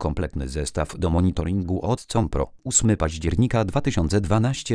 Kompletny zestaw do monitoringu od Compro. 8 października 2012,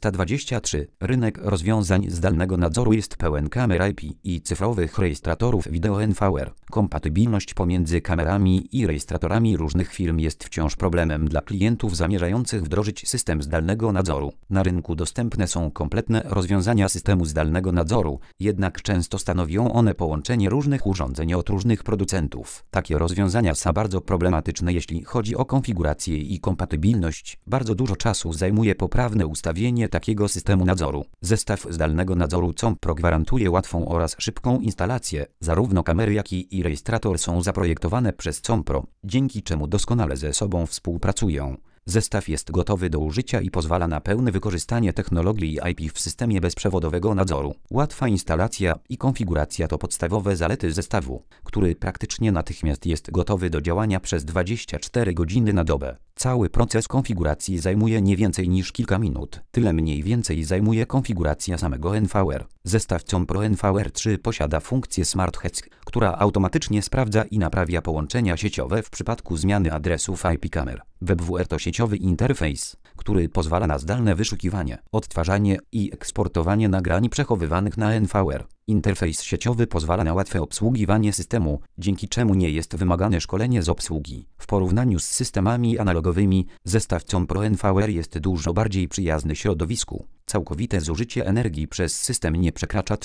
14:23. Rynek rozwiązań zdalnego nadzoru jest pełen kamer IP i cyfrowych rejestratorów wideo NVR. Kompatybilność pomiędzy kamerami i rejestratorami różnych firm jest wciąż problemem dla klientów zamierzających wdrożyć system zdalnego nadzoru. Na rynku dostępne są kompletne rozwiązania systemu zdalnego nadzoru, jednak często stanowią one połączenie różnych urządzeń od różnych producentów. Takie rozwiązania są bardzo problematyczne, jeśli chodzi o konfigurację i kompatybilność. Bardzo dużo czasu zajmuje poprawne ustawienie takiego systemu nadzoru. Zestaw zdalnego nadzoru Compro gwarantuje łatwą oraz szybką instalację. Zarówno kamery, jak i rejestrator są zaprojektowane przez Compro, dzięki czemu doskonale ze sobą współpracują. Zestaw jest gotowy do użycia i pozwala na pełne wykorzystanie technologii IP w systemie bezprzewodowego nadzoru. Łatwa instalacja i konfiguracja to podstawowe zalety zestawu, który praktycznie natychmiast jest gotowy do działania przez 24 godziny na dobę. Cały proces konfiguracji zajmuje nie więcej niż kilka minut. Tyle mniej więcej zajmuje konfiguracja samego NVR. Zestaw Compro NVR3 posiada funkcję Smart Heads, która automatycznie sprawdza i naprawia połączenia sieciowe w przypadku zmiany adresów IP kamer. WebWR to sieciowy interfejs, który pozwala na zdalne wyszukiwanie, odtwarzanie i eksportowanie nagrań przechowywanych na NVR. Interfejs sieciowy pozwala na łatwe obsługiwanie systemu, dzięki czemu nie jest wymagane szkolenie z obsługi. W porównaniu z systemami analogowymi, zestaw Compro NVR jest dużo bardziej przyjazny środowisku. Całkowite zużycie energii przez system nie przekracza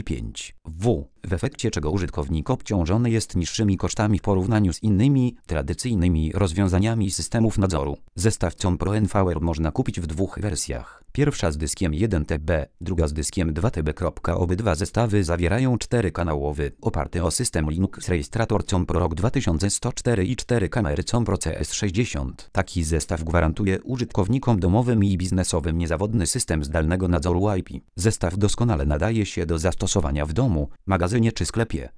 35 W, w efekcie czego użytkownik obciążony jest niższymi kosztami w porównaniu z innymi, tradycyjnymi rozwiązaniami systemów nadzoru. Zestaw Compro NVR można kupić w dwóch wersjach. Pierwsza z dyskiem 1 TB, druga z dyskiem 2 TB. Obydwa zestawy zawierają 4-kanałowy, oparty o system Linux rejestrator Compro ROG 2104 i 4 kamery Compro CS60. Taki zestaw gwarantuje użytkownikom domowym i biznesowym niezawodny system zdalnego nadzoru IP. Zestaw doskonale nadaje się do zastosowania w domu, magazynie czy sklepie.